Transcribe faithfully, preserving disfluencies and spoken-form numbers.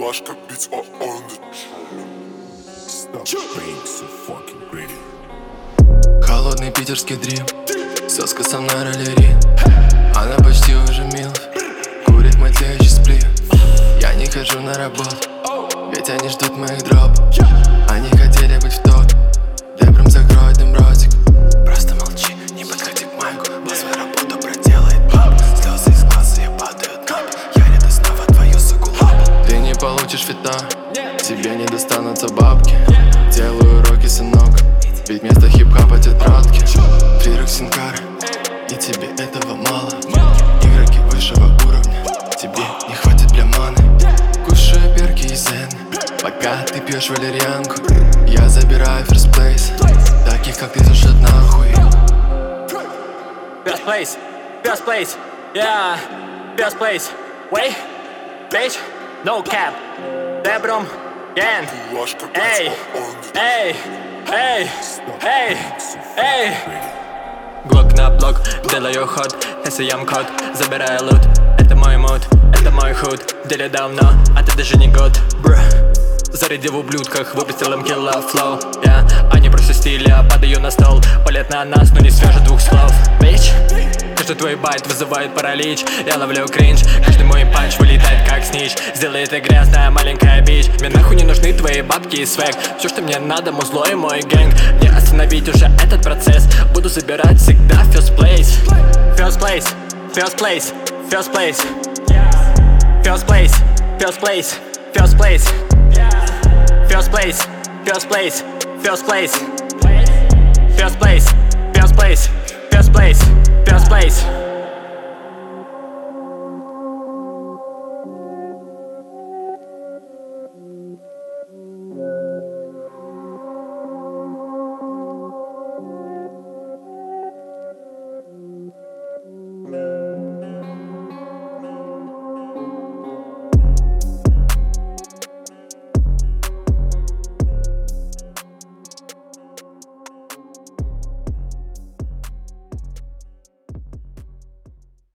Лашка beats are on the Stop being so fucking greedy. Холодный питерский дрим, соска со мной ролери. Она почти уже милф, курит мой тлеющий сплив. Я не хожу на работу, ведь они ждут моих дроп. Они хотели быть в топ, дай прям закроет им ротик. Просто молчи, не подходи к майку, по свою работу проделает пап. Слезы из глаз и падают на пол, я рядом снова твою суку лапу. Ты не получишь фита, тебе не достанутся бабки. Делаю уроки, сынок, ведь вместо хип-хопа тетрадки. Три роксинкары, и тебе этого мало. Игроки высшего уровня, тебе не хватит для маны. Кушаю перки и зен, пока ты пьешь валерьянку. Я забираю first place, таких как ты сушат нахуй. First place, first place, yeah, first place. Wait, bitch, no cap. Дебром, ген. Лашка beats Эй, are on the эй, эй, эй, эй. Глок на блок, делаю ход, если ям код, забираю лут. Это мой мод, это мой худ. В деле давно, а ты даже не год, бро. Зарядил в ублюдках, выпустил им килла флоу. Я, они просто стиля, падаю на стол. Палят на нас, но не свяжут двух слов. Бич, каждый твой байт вызывает паралич. Я ловлю кринж, каждый мой панч вылетает как снич. Сделай это грязная маленькая бич. Мне нахуй не нужны твои бабки и свек. Все, что мне надо, музло и мой гэнг. Не остановить уже этот процесс, буду забирать всегда first place. First place, first place, first place. First place, first place, first place. First place, first place, first place. First place, first place, first place, first place.